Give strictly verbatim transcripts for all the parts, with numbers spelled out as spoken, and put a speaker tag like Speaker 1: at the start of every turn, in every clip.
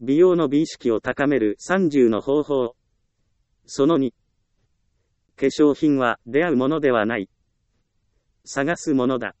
Speaker 1: 美容の美意識を高めるさんじゅうの方法。そのに。化粧品は出会うものではない。探すものだ。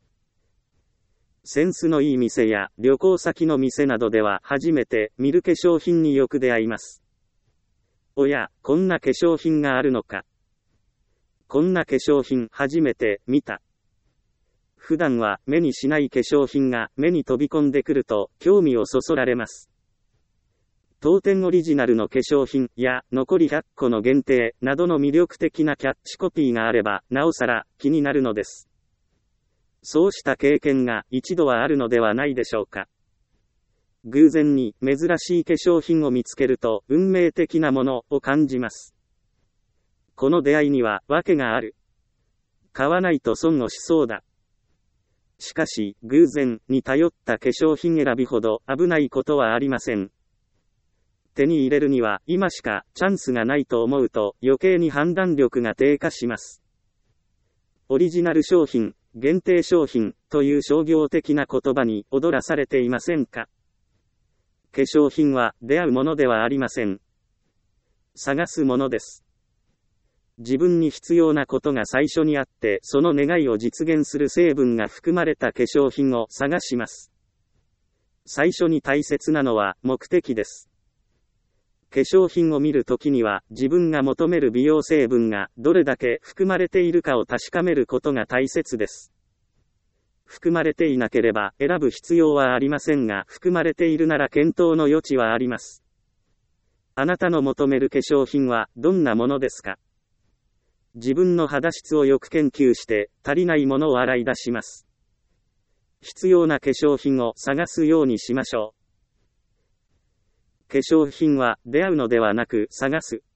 Speaker 1: センスのいい店や旅行先の店などでは初めて見る化粧品によく出会います。おや、こんな化粧品があるのか。こんな化粧品初めて見た。普段は目にしない化粧品が目に飛び込んでくると興味をそそられます。当店オリジナルの化粧品や残りひゃっこの限定などの魅力的なキャッチコピーがあればなおさら気になるのです。そうした経験が一度はあるのではないでしょうか。偶然に珍しい化粧品を見つけると運命的なものを感じます。この出会いには訳がある。買わないと損をしそうだ。しかし、偶然に頼った化粧品選びほど危ないことはありません。手に入れるには今しかチャンスがないと思うと余計に判断力が低下します。オリジナル商品、限定商品という商業的な言葉に踊らされていませんか？化粧品は出会うものではありません。探すものです。自分に必要なことが最初にあって、その願いを実現する成分が含まれた化粧品を探します。最初に大切なのは目的です。化粧品を見るときには、自分が求める美容成分がどれだけ含まれているかを確かめることが大切です。含まれていなければ選ぶ必要はありませんが、含まれているなら検討の余地はあります。あなたの求める化粧品はどんなものですか？自分の肌質をよく研究して、足りないものを洗い出します。必要な化粧品を探すようにしましょう。化粧品は出会うのではなく探す。